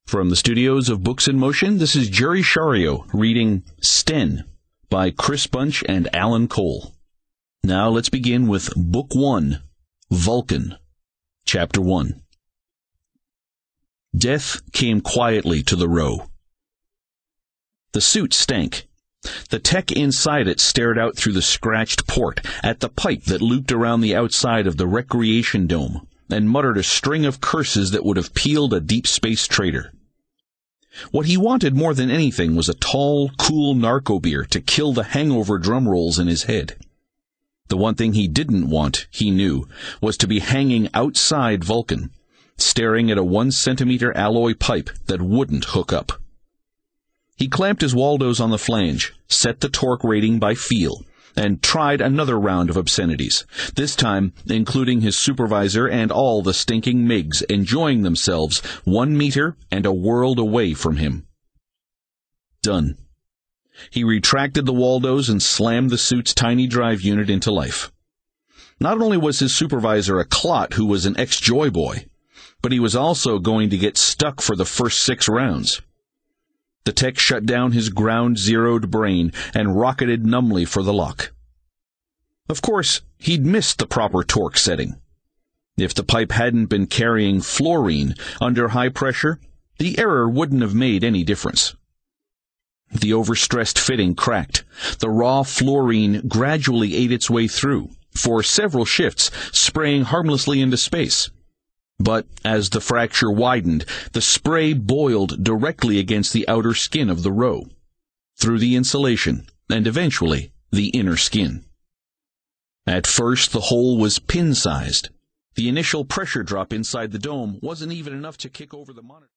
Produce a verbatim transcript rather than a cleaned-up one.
From the studios of Books in Motion, this is Jerry Shario reading Sten by Chris Bunch and Alan Cole. Now let's begin with Book One, Vulcan, Chapter One. Death came quietly to the row. The suit stank. The tech inside it stared out through the scratched port at the pipe that looped around the outside of the recreation dome and muttered a string of curses that would have peeled a deep space trader. What he wanted more than anything was a tall, cool narco beer to kill the hangover drum rolls in his head. The one thing he didn't want, he knew, was to be hanging outside Vulcan, staring at a one-centimeter alloy pipe that wouldn't hook up. He clamped his Waldos on the flange, set the torque rating by feel, and tried another round of obscenities, this time including his supervisor and all the stinking MiGs enjoying themselves one meter and a world away from him. Done. He retracted the Waldos and slammed the suit's tiny drive unit into life. Not only was his supervisor a clot who was an ex-Joy Boy, but he was also going to get stuck for the first six rounds. The tech shut down his ground-zeroed brain and rocketed numbly for the lock. Of course, he'd missed the proper torque setting. If the pipe hadn't been carrying fluorine under high pressure, the error wouldn't have made any difference. The overstressed fitting cracked. The raw fluorine gradually ate its way through, for several shifts, spraying harmlessly into space. But as the fracture widened, the spray boiled directly against the outer skin of the row, through the insulation, and eventually the inner skin. At first, the hole was pin-sized. The initial pressure drop inside the dome wasn't even enough to kick over the monitor.